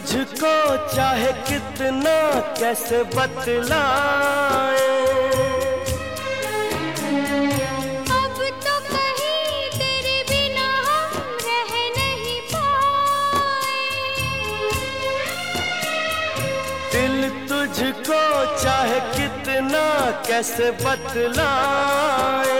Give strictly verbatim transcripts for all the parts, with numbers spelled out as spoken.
तुझको चाहे कितना कैसे बतलाए, अब तो कहीं तेरे बिना हम रह नहीं पाए। दिल तुझको चाहे कितना कैसे बतलाए,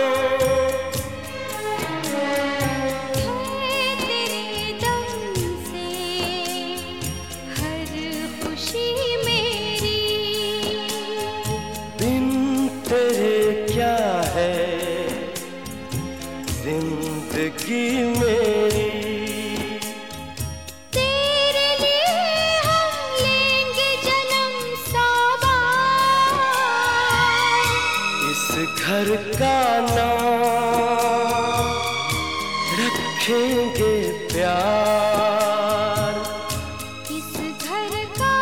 क्या है जिंदगी मेरी। तेरे लिए हम लेंगे जन्म साबार, इस घर का नाम रखेंगे प्यार, इस घर का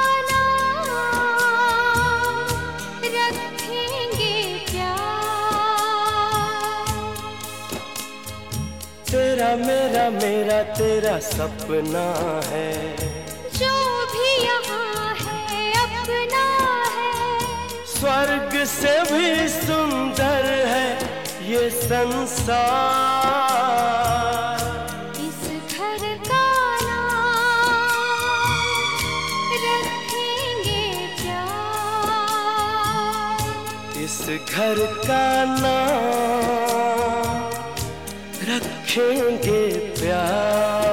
नाम रखेंगे तेरा मेरा मेरा तेरा सपना है, जो भी यहाँ है अपना है। स्वर्ग से भी सुंदर है ये संसार, इस घर का नाम रखेंगे प्यार, इस घर का नाम रखेंगे प्यार।